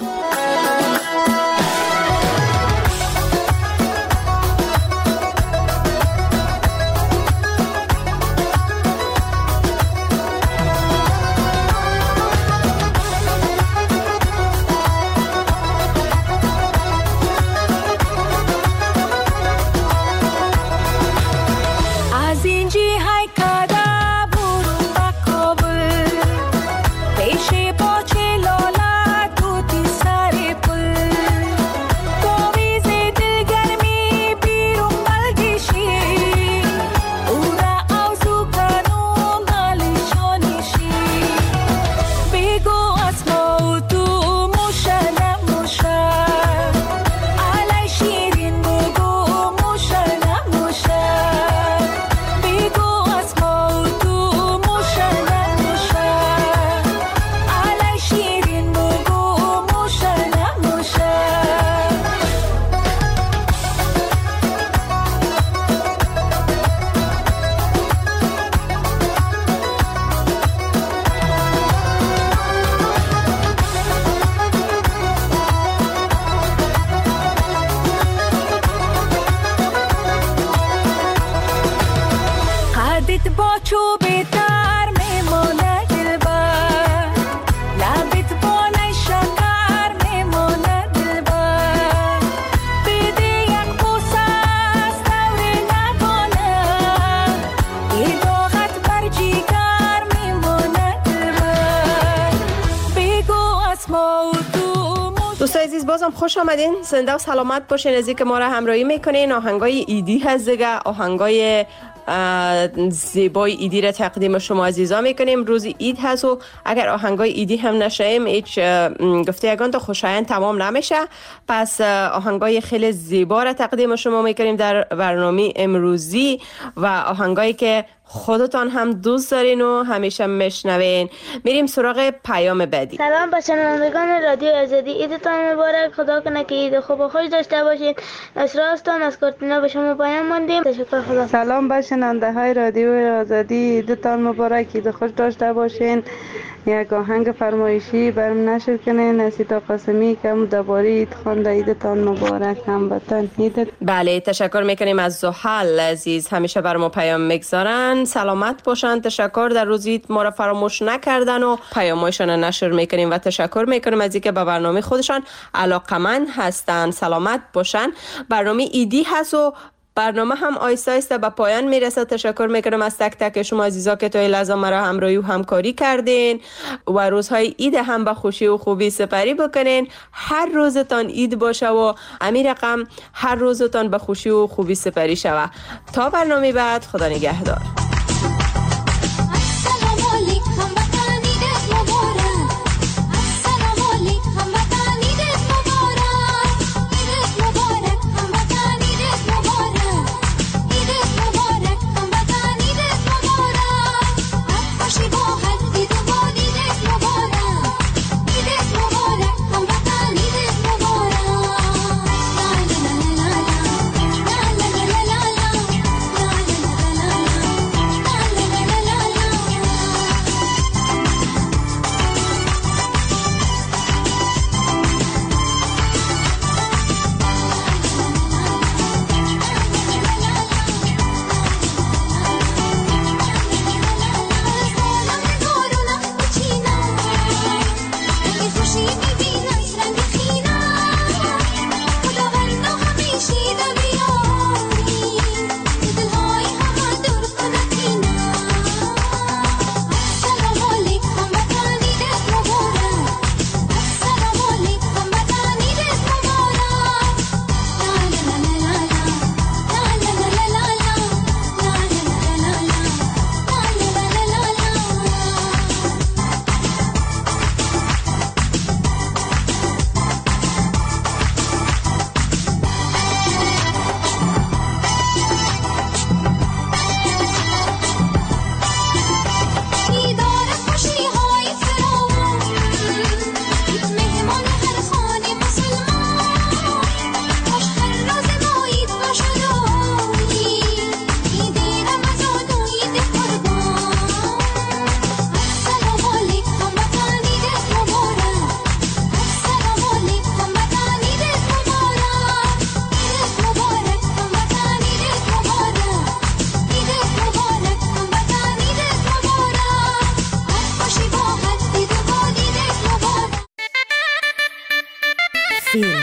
دوستان عزیز بازم خوش آمدین. زنده و سلامت باشین از اینکه ما را همراهی میکنین. آهنگای ایدی هست دیگه، آهنگای زیبای ایدی را تقدیم شما عزیزا میکنیم. روز اید هست و اگر آهنگای ایدی هم نشیم هیچ گفته یگان تا خوشایند تمام نمیشه. پس آهنگای خیلی زیبا را تقدیم شما میکنیم در برنامه امروزی و آهنگایی که خودتان هم دوست دارین و همیشه میشنوین. میریم سراغ پیام بعدی. سلام به شنوندگان رادیو آزادی، عیدتان مبارک. خدا کنه که عید خوب و خوش داشته باشین. اسراستان از کارتینا به شما پیام ماندیم. تشکر، خدا. سلام به شنونده های رادیو آزادی، عیدتان مبارک، عید خوش داشته باشین. یک آهنگ فرمایشی برم نشر کنین. نسیتا قاسمی که درباره عید خوانده. عیدتان مبارک هموطن. عید. بله تشکر میکنیم از زحل عزیز، همیشه بر ما پیام میگذارن. سلامت باشن. تشکر، در روز عید ما را فراموش نکردن و پیامایشان نشر میکنیم و تشکر میکنیم از اینکه به برنامه خودشان علاقمند هستن. سلامت باشن. برنامه ایدی هست و برنامه هم آیسته آیسته به پایان میرسه. تشکر میکنم از تک تک شما عزیزا که تا این لحظه مرا همراهی و همکاری کردین و روزهای عید هم به خوشی و خوبی سپری بکنین. هر روزتان عید باشه و امیر رقم هر روزتان به خوشی و خوبی سپری شوه. تا برنامه بعد، خدا نگهدار. فیلم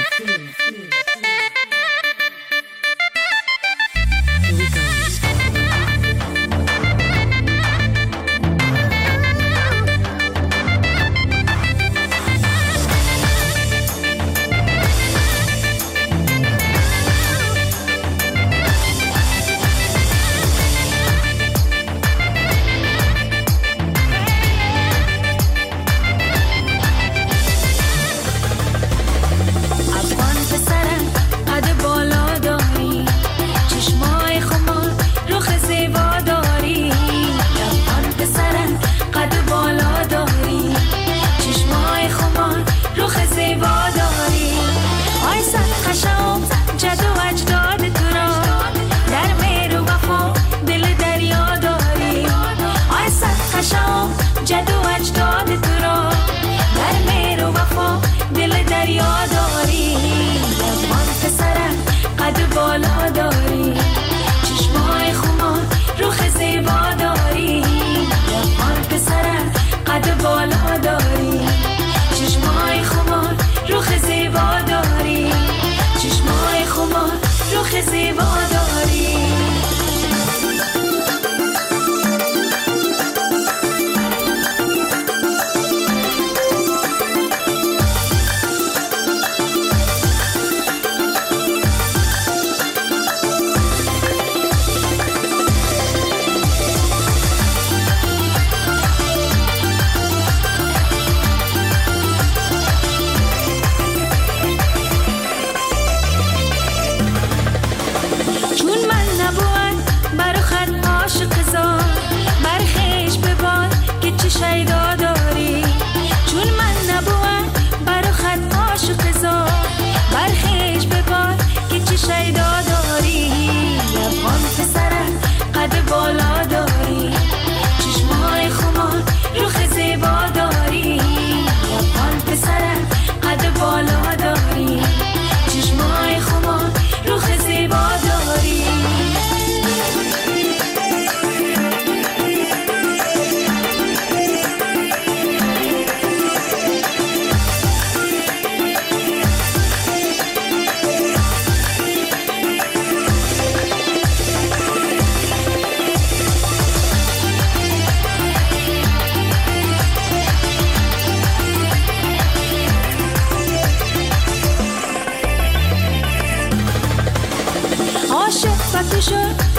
عاشق وقتی شد